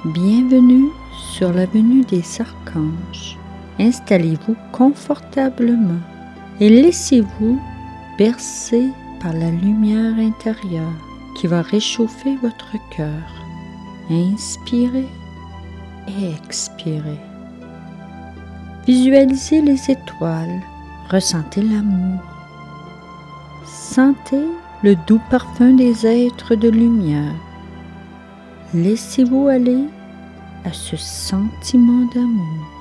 Bienvenue sur l'avenue des Archanges. Installez-vous confortablement et laissez-vous bercer par la lumière intérieure qui va réchauffer votre cœur. Inspirez et expirez. Visualisez les étoiles, ressentez l'amour. Sentez le doux parfum des êtres de lumière. Laissez-vous aller à ce sentiment d'amour.